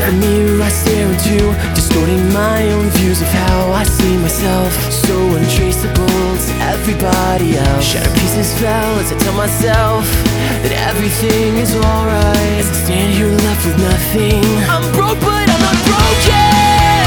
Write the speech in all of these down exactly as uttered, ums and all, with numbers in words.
Like a mirror I stare into, distorting my own views of how I see myself. So untraceable to everybody else. Shattered pieces fell as I tell myself that everything is alright. As I stand here left with nothing. I'm broke but I'm not broken.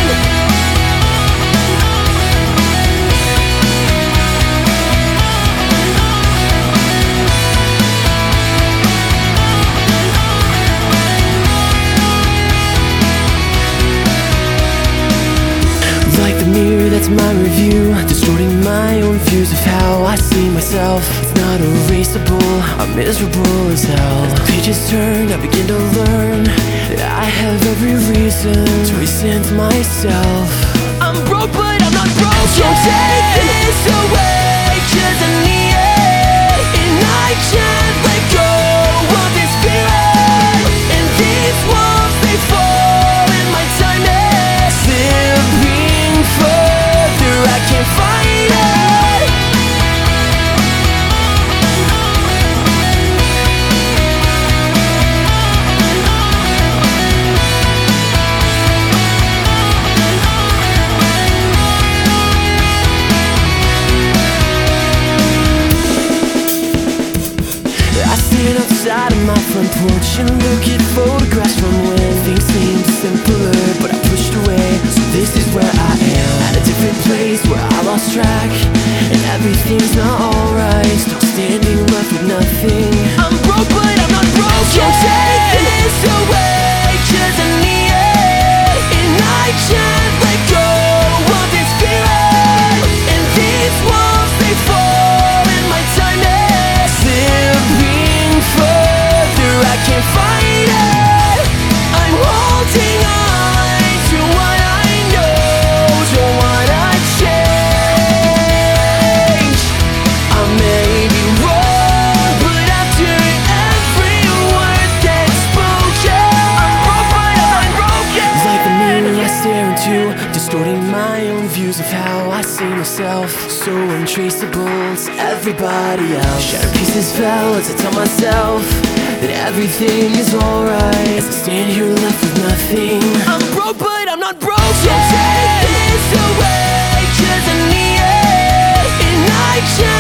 Like the mirror that's my review, distorting my own views of how I see myself. It's not erasable, I'm miserable as hell. As the pages turn, I begin to learn that I have every reason to resent myself. I'm broke but I'm not broken. So take this away, 'cause I need it. And I can't let go of this feeling. And these walls, they fall, and my time is slipping further, I can't fight it. I stand outside of my front porch and look at photographs from when things seemed simpler, but I pushed away. So this is where I am, at a different place where I lost track, and everything's not alright. Still standing left with nothing. I'm broke but I'm not broken. So take this away, 'cause I need it. And I can't let go of this feeling. And these walls, they fall, and my time is slipping further, I can't fight it. I'm holding on to what I know, don't wanna change. I may be wrong, but after every word that's spoken, I'm broke but I'm broken. It's like the mirror I stare into, distorting my own views of how I see myself. So untraceable to everybody else. Shattered pieces fell as I tell myself that everything is alright. As I stand here left with nothing. I'm broke but I'm not broken. So take this away, 'cause I need it. And I can't